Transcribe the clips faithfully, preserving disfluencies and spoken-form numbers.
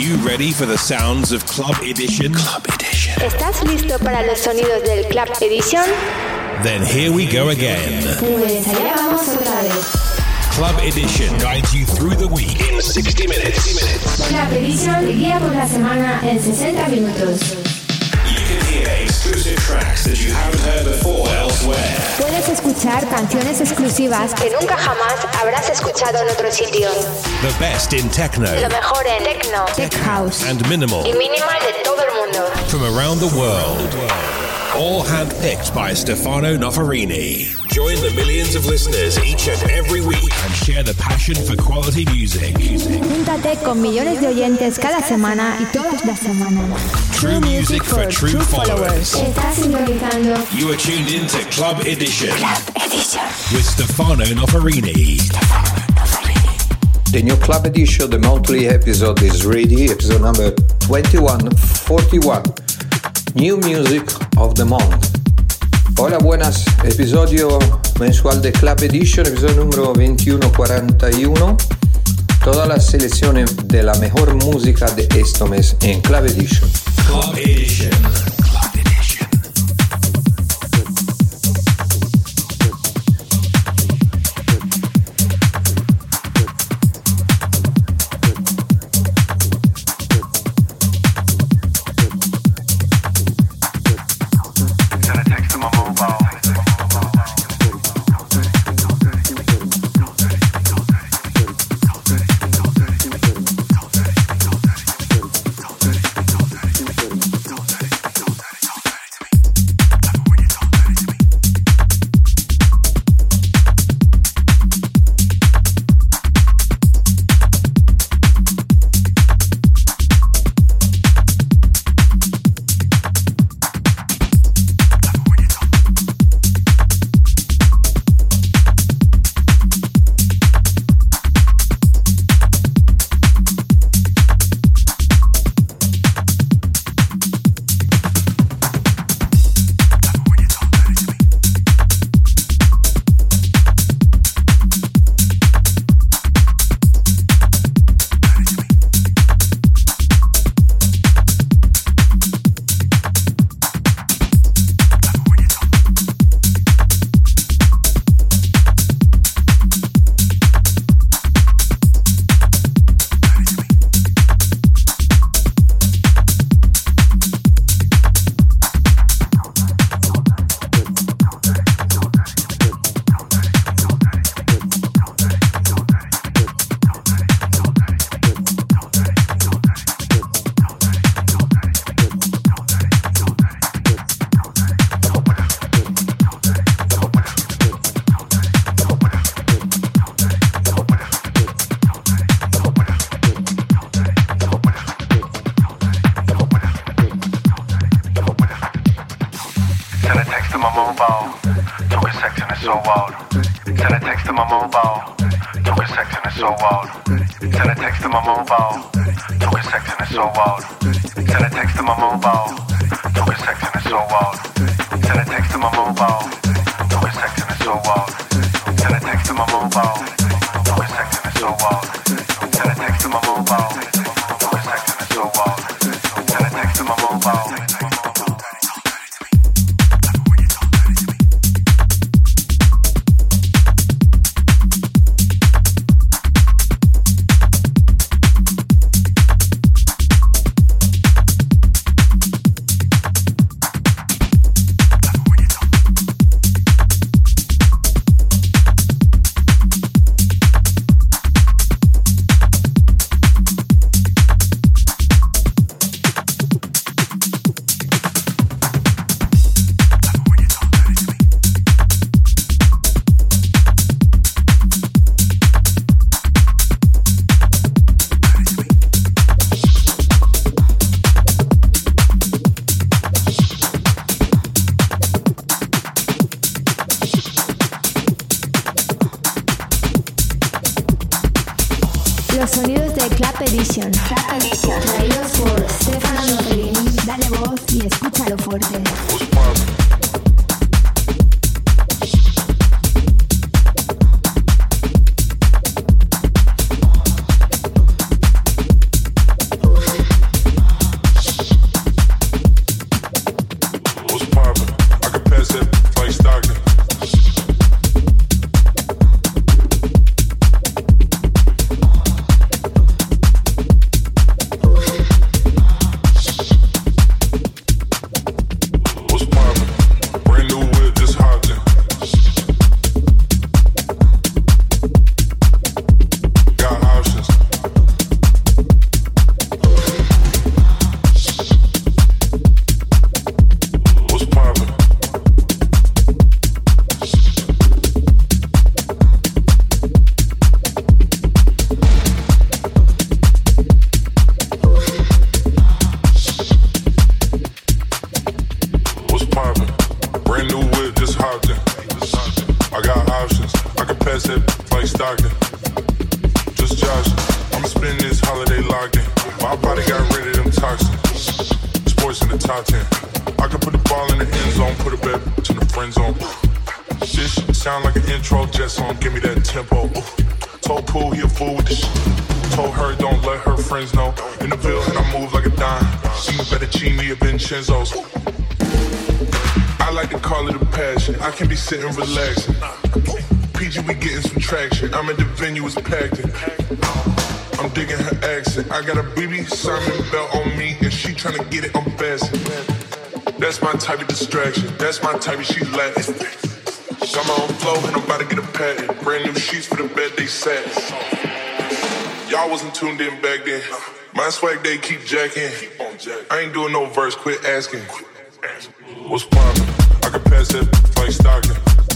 you ready for the sounds of Club Edition? Club Edition. ¿Estás listo para los sonidos del Club Edition? Then here we go again. Pues allá vamos otra vez. Club Edition guides you through the week in sixty minutes. Club Edition te guía por la semana en sesenta minutos. You can hear exclusive tracks that you haven't heard before elsewhere. Puedes escuchar canciones exclusivas que nunca jamás habrás escuchado en otro sitio. The best in techno. Lo mejor en techno, tech house and minimal. Y minimal de todo el mundo. From around the world. All handpicked by Stefano Noferini. Join the millions of listeners each and every week and share the passion for quality music. Júntate con millones de oyentes cada semana y todas las semanas. True music for true followers. Estás sintonizando. You are tuned in to Club Edition. Club Edition. With Stefano Noferini. The new Club Edition, the monthly episode is ready. Episode number twenty-one forty-one. New Music of the Month. Hola, buenas. Episodio mensual de Club Edition, episodio número veintiuno cuarenta y uno. Todas las selecciones de la mejor música de este mes en Club Edition. Club Edition. Los sonidos de Club Edition. Club Edition. Traídos por Stefano Noferini. Dale voz y escúchalo fuerte. Stockton. Just Josh, I'm spending this holiday locked in. My body got rid of them toxins. Sports in the top ten. I can put the ball in the end zone, put a bad bitch in the friend zone. This shit sound like an intro jet song, give me that tempo. Told Pooh he a fool with this shit. Told her don't let her friends know. In the building I move like a dime. See me fettuccine or Vincenzo's. I like to call it a passion. I can be sitting relaxing. P G, we getting some traction. I'm at the venue, it's packed in. I'm digging her accent. I got a B B Simon belt on me, and she tryna get it unfastened. That's my type of distraction. That's my type of she Latin. Got my own flow, and I'm about to get a patent. Brand new sheets for the bed they sat. Y'all wasn't tuned in back then. My swag they keep jacking. I ain't doing no verse, quit asking. What's poppin'? I can pass that like Stockton.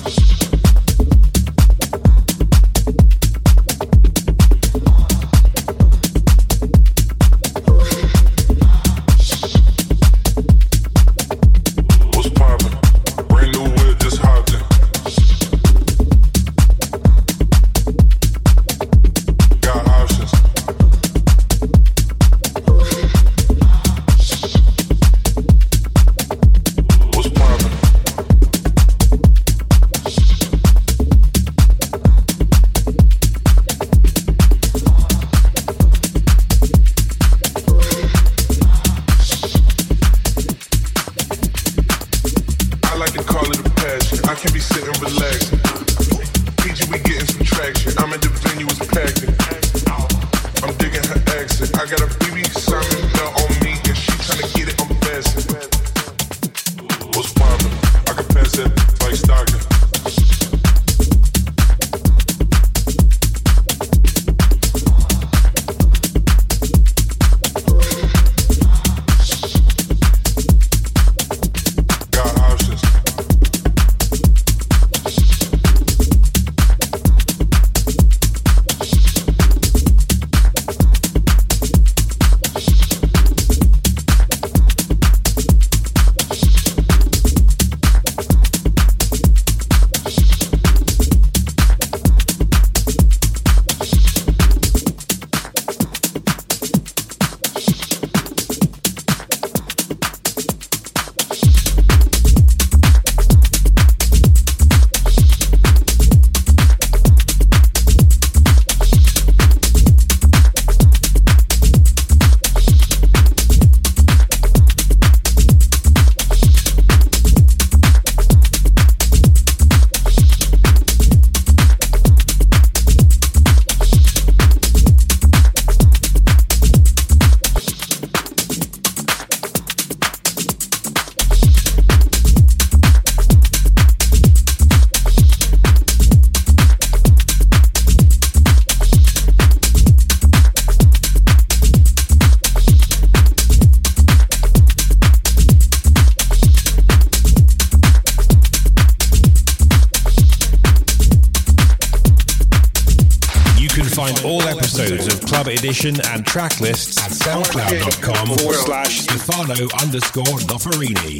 Edition and track lists at soundcloud.com forward slash Stefano underscore Noferini.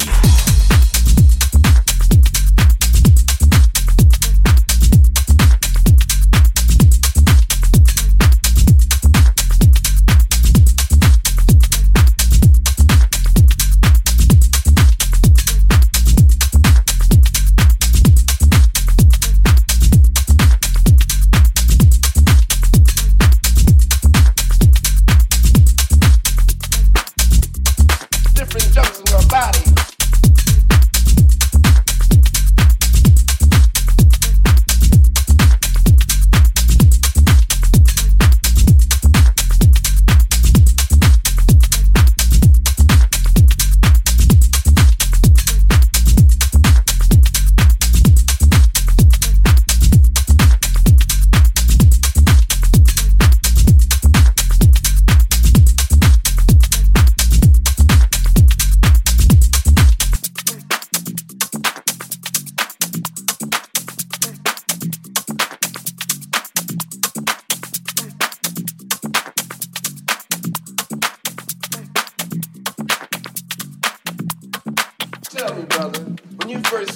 Jumps in your body.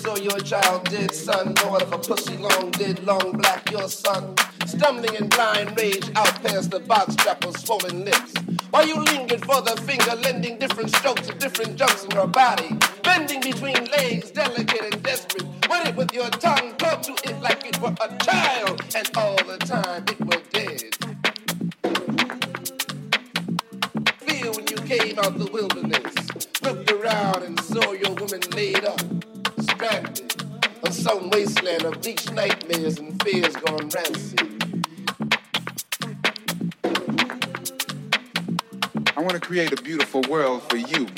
saw your child dead son, Lord of a pussy long dead, long black, your son, stumbling in blind rage out past the box trapper's swollen lips. While you lingered for the finger, lending different strokes at different jumps in her body, bending between legs, delicate and desperate. Wet it with your tongue, talk to it like it were a child, and all the time it was dead. Feel when you came out the wilderness, looked around and saw your woman laid up, stranded on some wasteland of bleached nightmares and fears gone rancid. I want to create a beautiful world for you.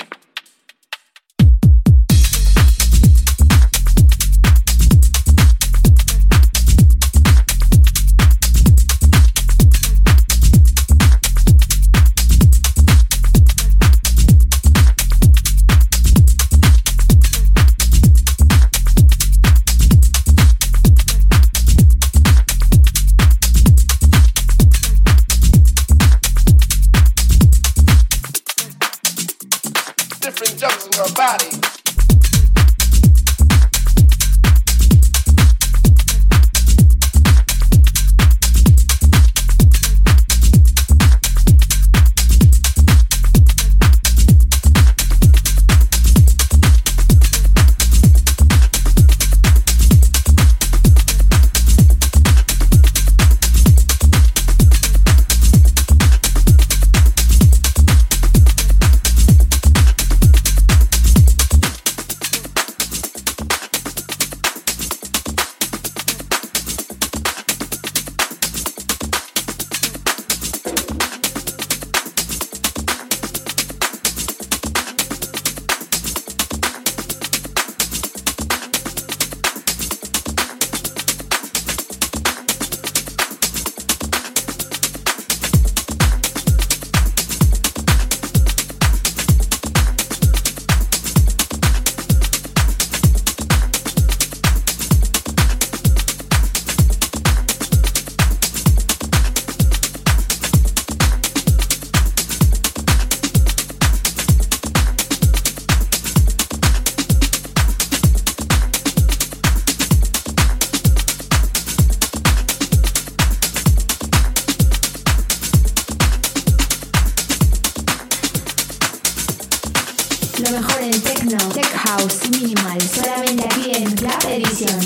Lo mejor en techno, tech house y minimal, solamente aquí en Club Edition.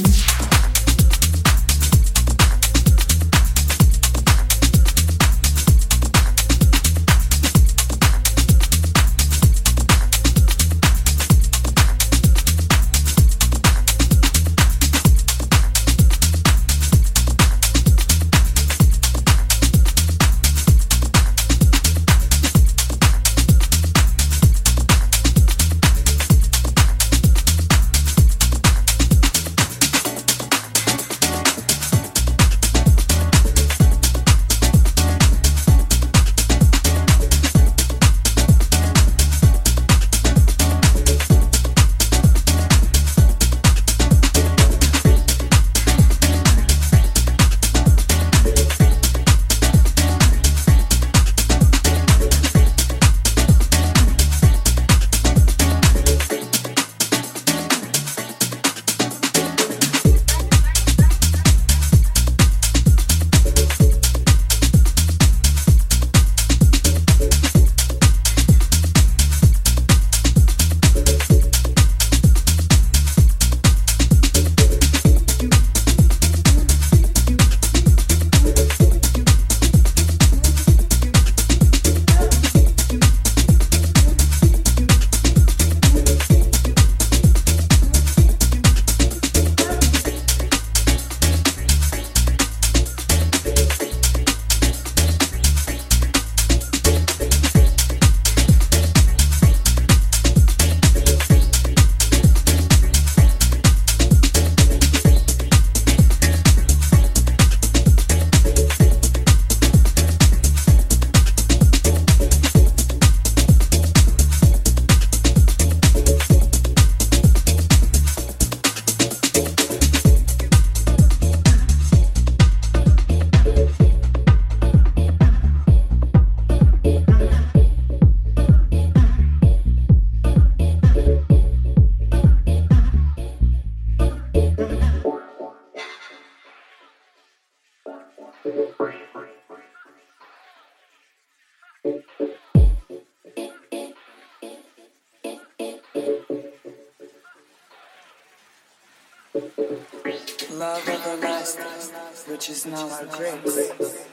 Love everlasting, which is now our grace.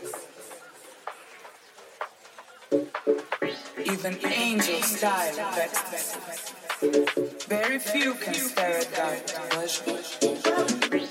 Even angels die of ecstasy. Very few can stare at God with pleasure.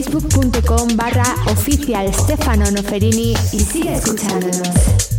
facebook.com barra oficial Stefano Noferini y sigue escuchándonos.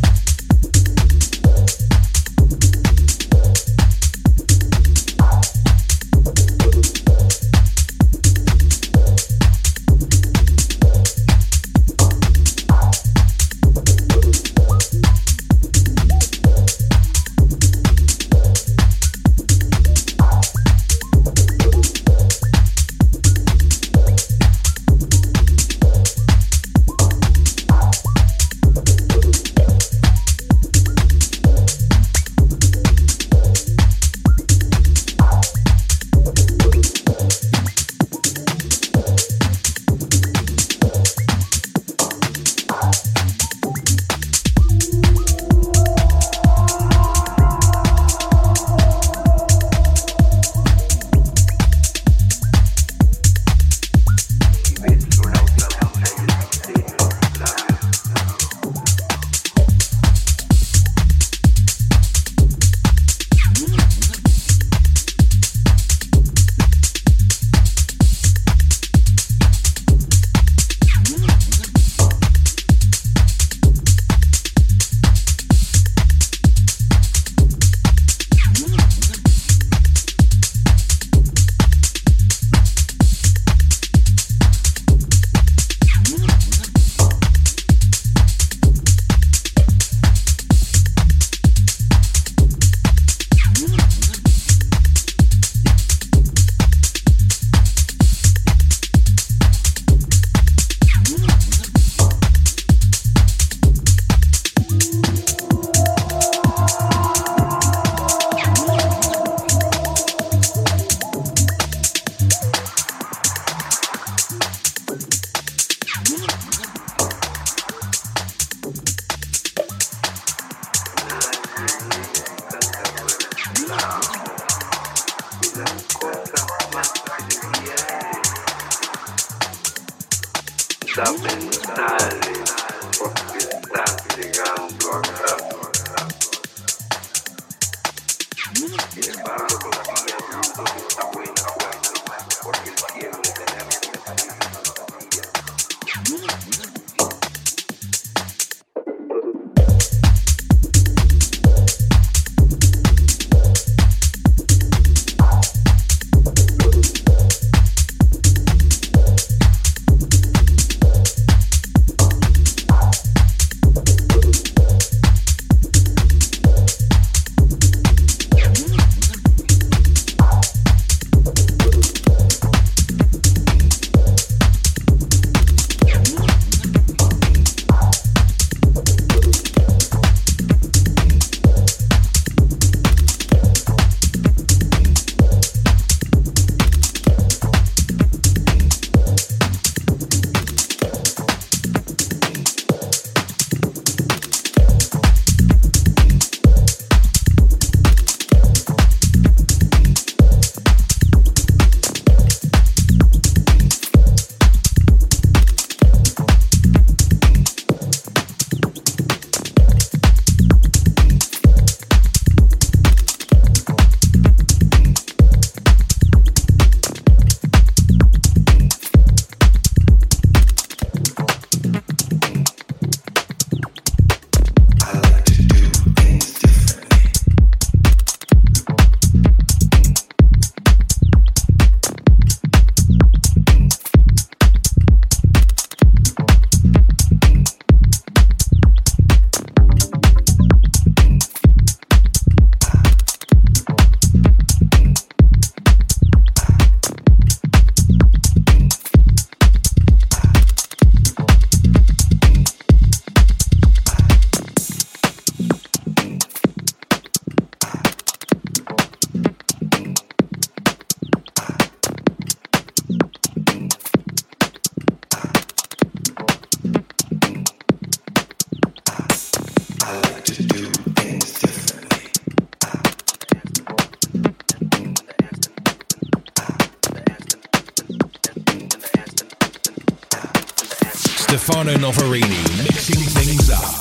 Stefano Noferini mixing things up.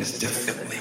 things differently.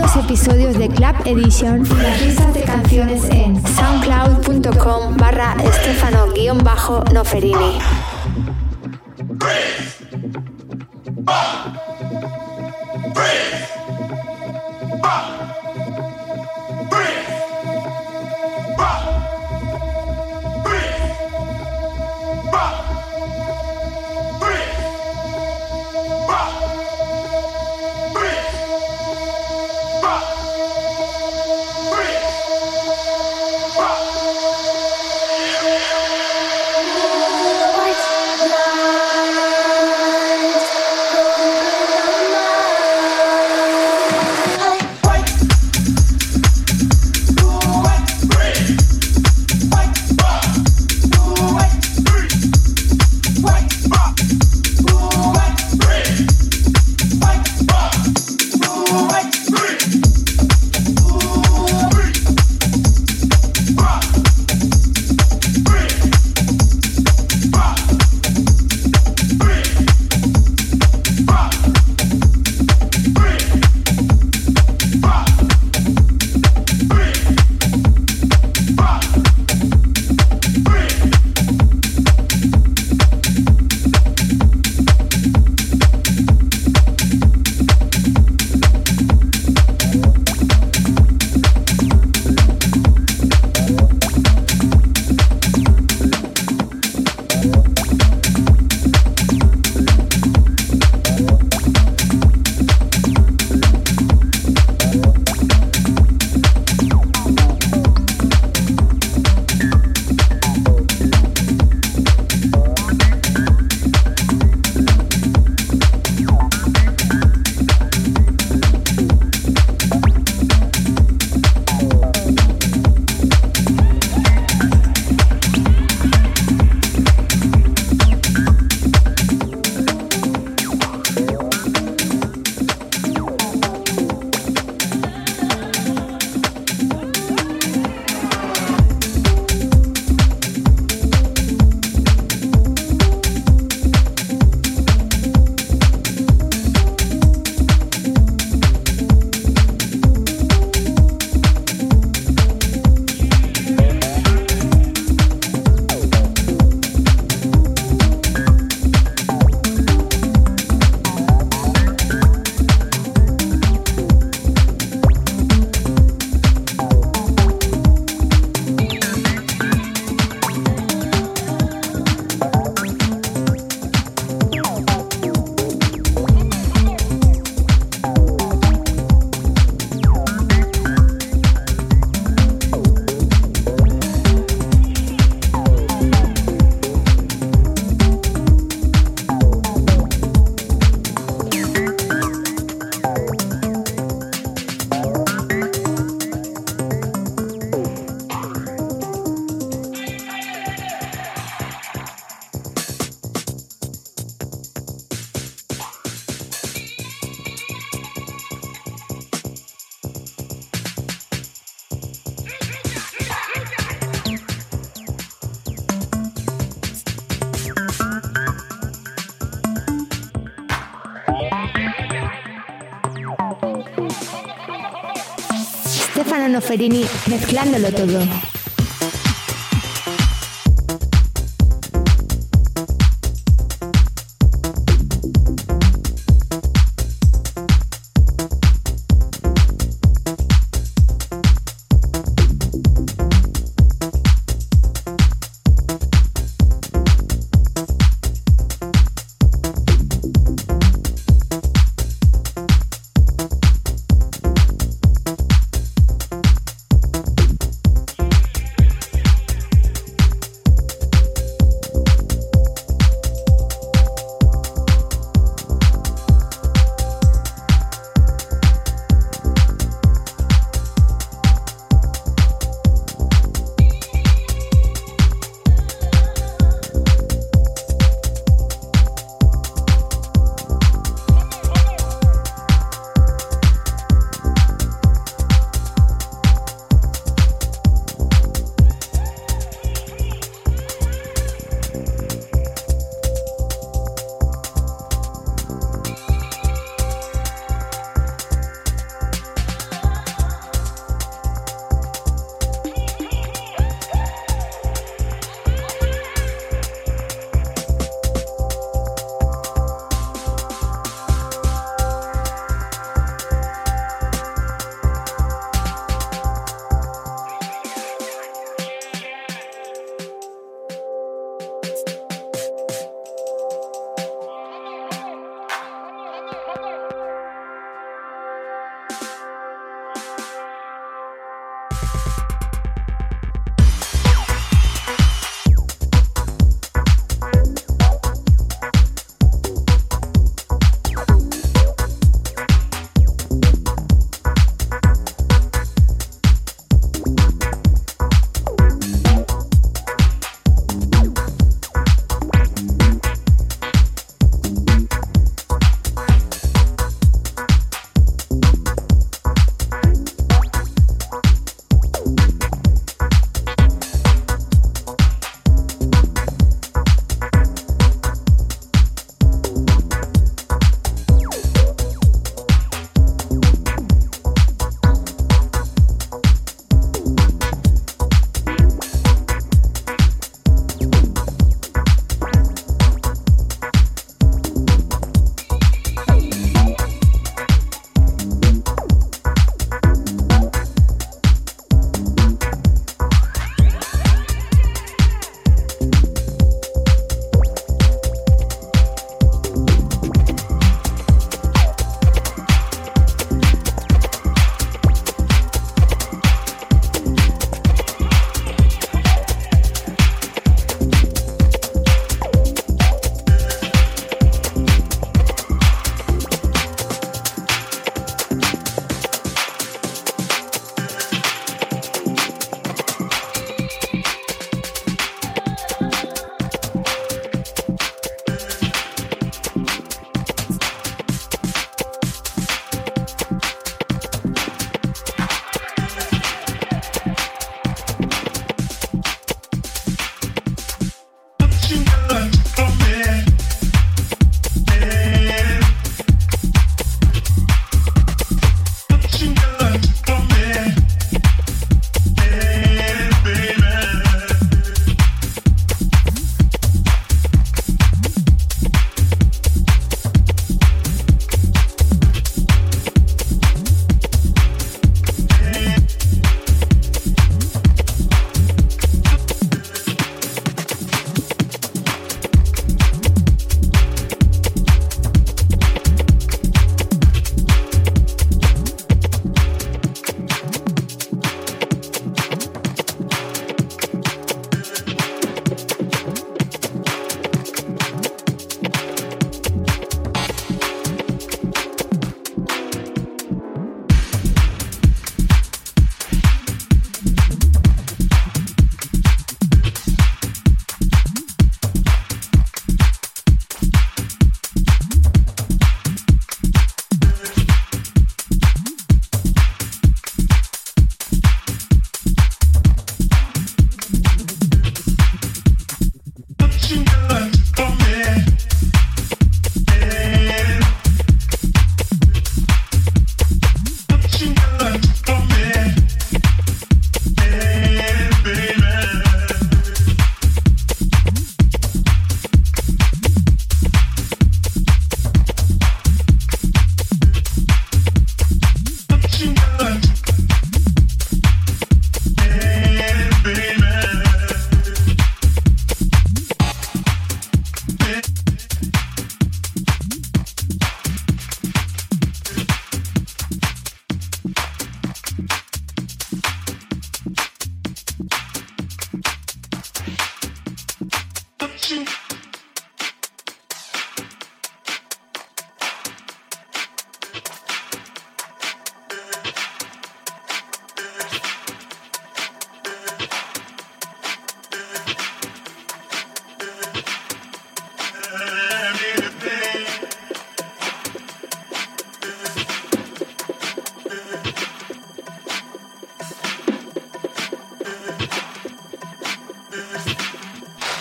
nuevos episodios de Club Edition y las listas de canciones en soundcloud.com barra Stefano-Noferini. Stefano Noferini mezclándolo todo.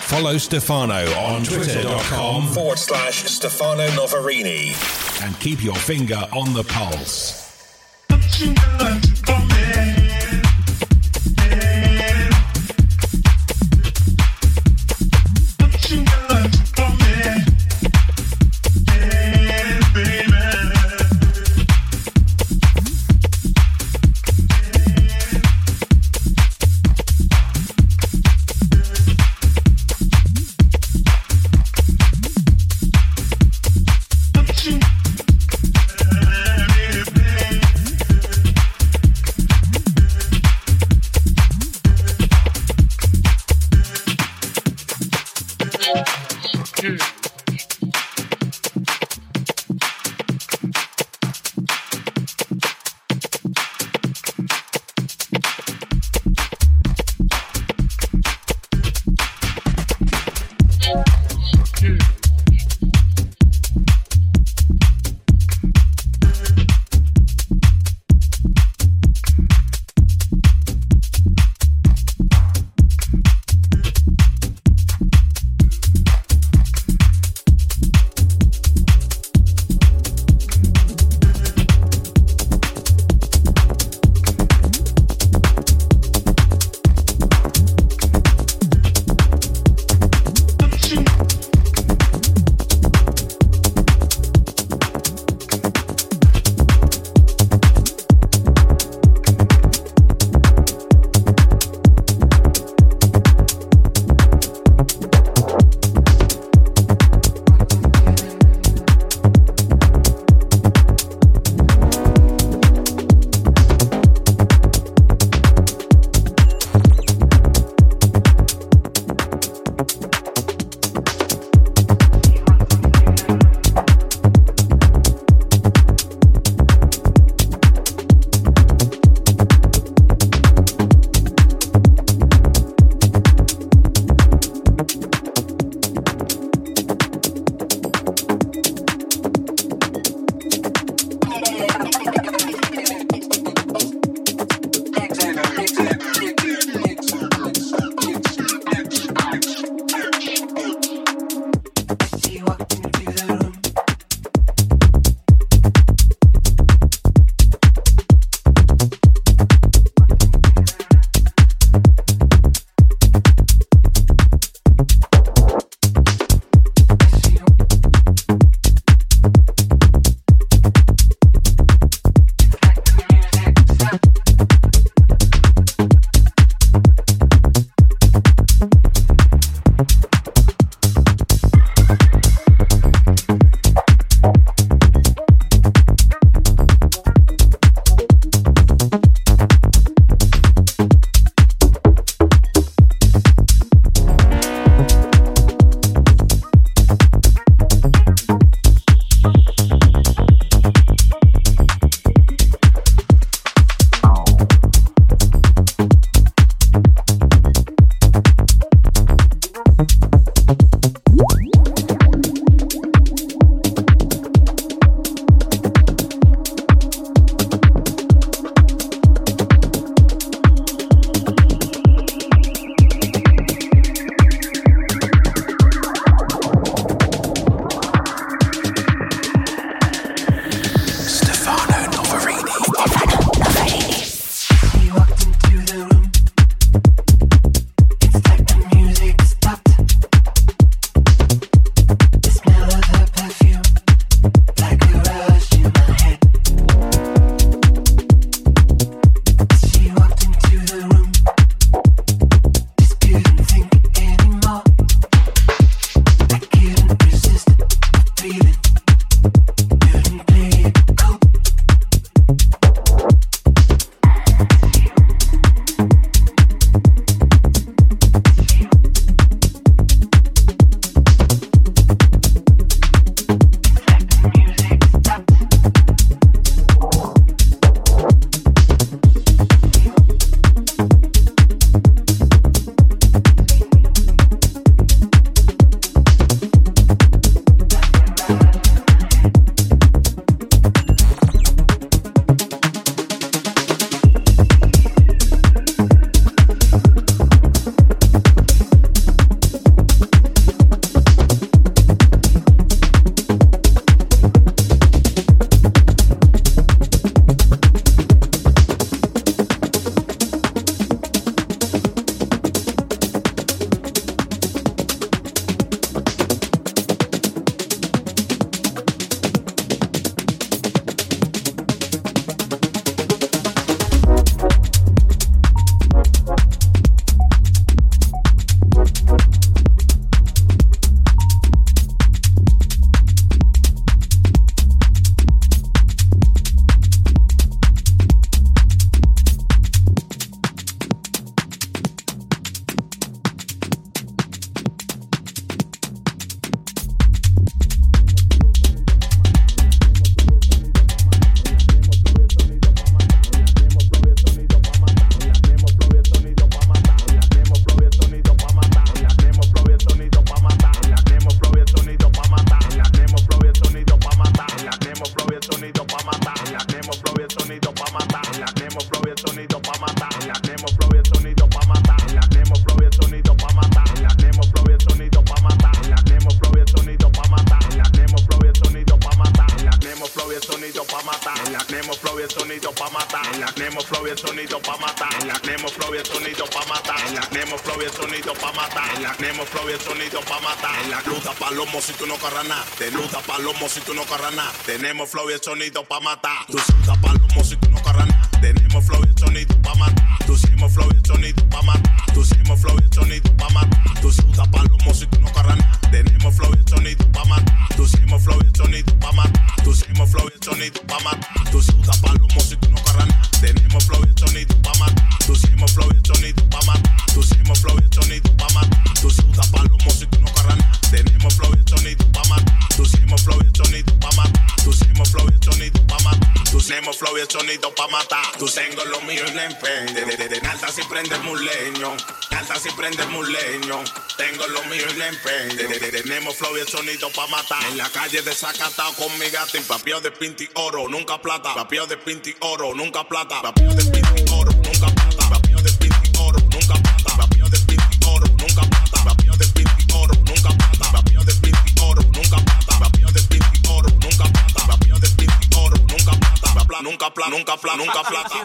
Follow Stefano on twitter.com forward slash Stefano Novarini and keep your finger on the pulse. sonido pa' matar. En la Nemo Flow y el sonido pa' matar. En la Nemo Flow y el sonido pa' matar. En la Nemo Flow y el sonido pa' matar. En la Nemo Flow y el sonido pa' matar. En la luta palomo si tú no corras nada. Te luta palomo si tú no corras nada. Tenemos flow y el sonido pa' matar. Tú luta palomo si tú no corras nada. Tenemos flow y el sonido pa' matar. Tú hacemos flow y el sonido pa' matar. Tú hacemos flow y el sonido pa' matar. Tú luta palomo si tú no corras nada. Tenemos flow y el sonido pa' matar. Tú hacemos flow y el sonido pa' matar. Tú hacemos flow y el sonido pa' matar. Tú luta palomo si tú no corras nada. Tenemos flow y el sonido pa' matar. Tú hacemos flow y el sonido pa' matar. Tú hacemos flow y el sonido pa' matar. Tú luta palomo si tú no corras nada. Tenemos flow y el sonido pa' matar. Tú hacemos flow y el sonido pa' matar. Tú hacemos flow y el sonido pa' matar. Tú hacemos flow y el sonido pa' matar. Tú tengo lo mío en la empeño. De, de, de, de Nalta si prende un leño. Nalta si prende un leño. Tengo lo mío en la empeño. De, de, de, tenemos flow y el sonido pa' matar. En la calle desacatado con mi gata. Papio de pinti oro, nunca plata. Papio de pinti oro, nunca plata. Papio de pinti oro, nunca plata. Papio de pinti oro, nunca plata. Papio de pinti oro, nunca plata. Papio de pinti oro, nunca plata. Papio de pinti oro, nunca plata. Papio de pinti oro, nunca plata. Papio de pinti oro, nunca plata. Nunca plata, nunca plata, nunca plata.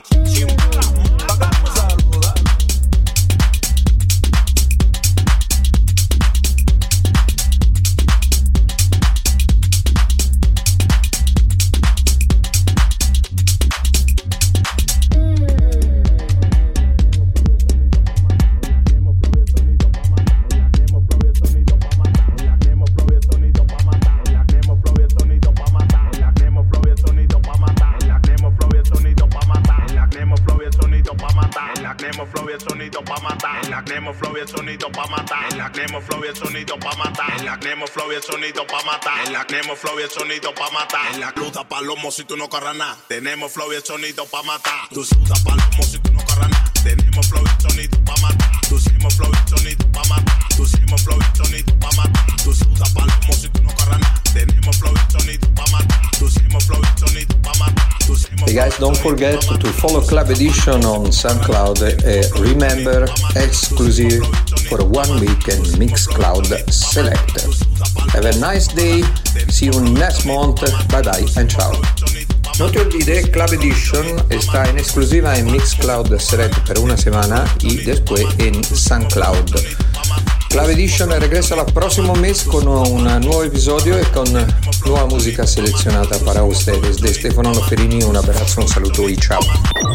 Tenemos flow y el sonido pa' matar. En la luta palomo si tú no corras nada. Tenemos flow y el sonido pa' matar. Tú luta palomo si tú no corras nada. Tenemos flow y el sonido pa' matar. Tú hacemos flow y el sonido pa' matar. Tú hacemos flow y el sonido pa' matar. Tú luta palomo si tú no corras nada. Tenemos flow y el sonido pa' matar. Tú hacemos flow y el sonido pa' matar. Hey guys, don't forget to follow Club Edition on SoundCloud. Uh, remember, exclusive for one week and Mixcloud Selector. Have a nice day. See you next month. Bye bye and ciao. No te olvides, Club Edition está en exclusiva en Mixcloud Select por una semana y después en SoundCloud. Club Edition regresa el próximo mes con un nuevo episodio y con nueva música seleccionada para ustedes. De Stefano Noferini, un abrazo, un saluto y chao.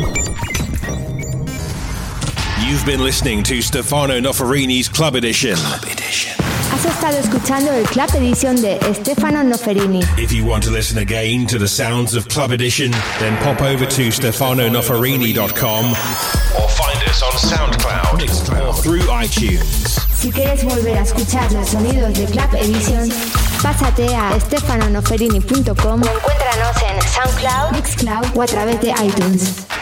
You've been listening to Stefano Noferini's Club Edition. Club Edition. Has estado escuchando el Club Edition de Stefano Noferini. If you want to listen again to the sounds of Club Edition, then pop over to stefano noferini dot com or find us on SoundCloud, Mixcloud, or through iTunes. Si quieres volver a escuchar los sonidos de Club Edition, pásate a stefano noferini punto com o encuéntranos en SoundCloud, Mixcloud o a través de iTunes.